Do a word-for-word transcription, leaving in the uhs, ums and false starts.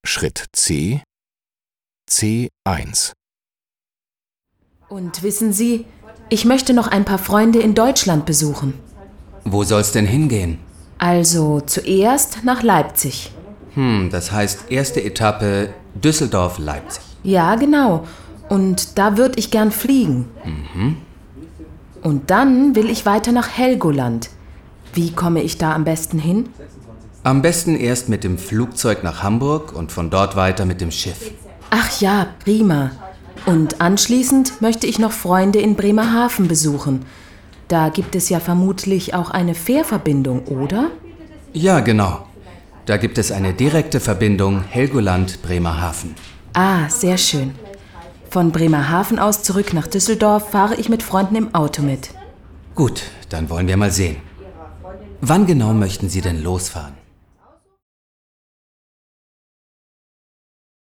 Schritt C, C eins. Und wissen Sie, ich möchte noch ein paar Freunde in Deutschland besuchen. Wo soll's denn hingehen? Also zuerst nach Leipzig. Hm, das heißt erste Etappe Düsseldorf-Leipzig. Ja, genau. Und da würde ich gern fliegen. Mhm. Und dann will ich weiter nach Helgoland. Wie komme ich da am besten hin? Am besten erst mit dem Flugzeug nach Hamburg und von dort weiter mit dem Schiff. Ach ja, prima. Und anschließend möchte ich noch Freunde in Bremerhaven besuchen. Da gibt es ja vermutlich auch eine Fährverbindung, oder? Ja, genau. Da gibt es eine direkte Verbindung Helgoland-Bremerhaven. Ah, sehr schön. Von Bremerhaven aus zurück nach Düsseldorf fahre ich mit Freunden im Auto mit. Gut, dann wollen wir mal sehen. Wann genau möchten Sie denn losfahren?